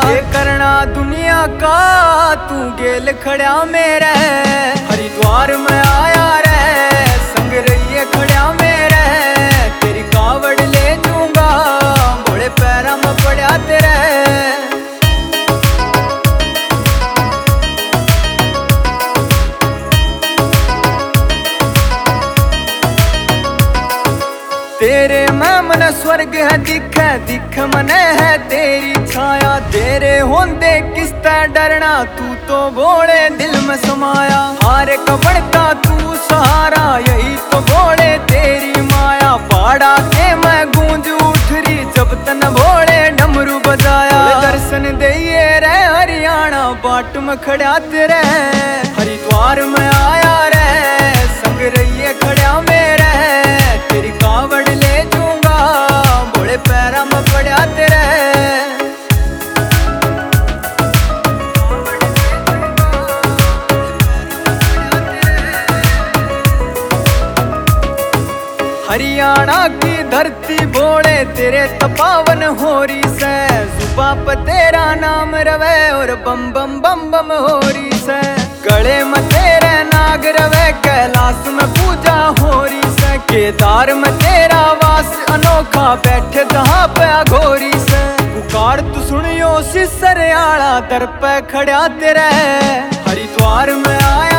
ये करना दुनिया का तू गेल खड़ा मेरे। हरिद्वार में आया रे संग रहिए खड़ा मेरे। तेरी कावड़ ले जूंगा भोले पैरा में पड़ा तेरे। तेरे में मन स्वर्ग है दिखे दिख मने है तेरी छाया। तेरे होंदे किसते डरना तू तो भोले दिल में समाया। हारे कबड़ का तू सहारा यही तो भोले तेरी माया। पहाड़ा के मैं गूंज उठ रही जब तन भोले डमरू बजाया। दर्शन दिए रे हरियाणा बाट में खड़ा तेरे। हरिद्वार में आया रे संग रहिए खड़ा मेरे। तेरी कावड़ ले जूंगा भोले पैरा में पड़ा तेरे। हरियाणा की धरती भोले तेरे तपावन होरी से। जुबा पे तेरा नाम रवे और बम बम बम बम होरी से। गले में तेरे नाग रवे कैलाश में पूजा होरी से। केदार में तेरा वास अनोखा बैठे जहाँ पे अघोरी से। पुकार तू सुनियो सिसरियाला दर पे खड़ा तेरे। हरिद्वार में आया